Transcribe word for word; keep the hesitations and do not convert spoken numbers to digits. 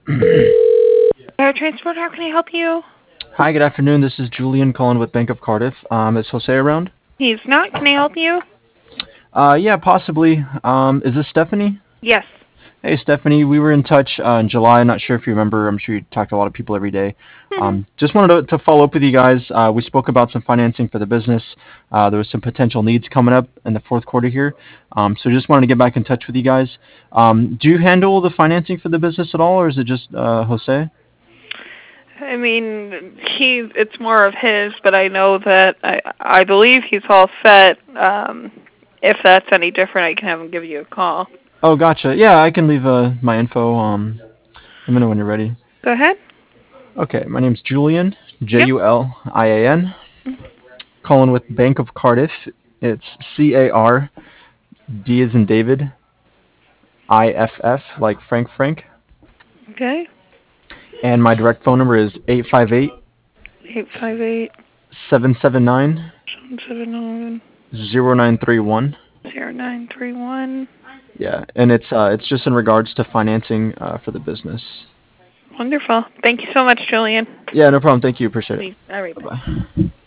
Air Transport, how can I help you? Hi, good afternoon. This is Julian calling with Bank of Cardiff. Um, is Jose around? He's not. Can I help you? Uh, yeah, possibly. Um, is this Stephanie? Yes. Hey, Stephanie. We were in touch uh, in July. I'm not sure if you remember. I'm sure you talk to a lot of people every day. Mhm. Um, just wanted to, to follow up with you guys. Uh, we spoke about some financing for the business. Uh, there was some potential needs coming up in the fourth quarter here. Um, so just wanted to get back in touch with you guys. Um, do you handle the financing for the business at all, or is it just uh, Jose? I mean, he. It's more of his, but I know that I. I believe he's all set. Um, if that's any different, I can have him give you a call. Oh, gotcha. Yeah, I can leave uh, my info. Um, let me know when you're ready. Go ahead. Okay, my name's Julian, J Yep. U L I A N, calling with Bank of Cardiff. It's C A R D as in David, I F F, like Frank Frank. Okay. And my direct phone number is eight five eight, Eight five eight seven seven nine, seven seven nine zero nine three one. zero nine three one. Yeah, and it's uh, it's just in regards to financing uh, for the business. Wonderful. Thank you so much, Julian. Yeah, no problem. Thank you. Appreciate it. All right. Bye bye.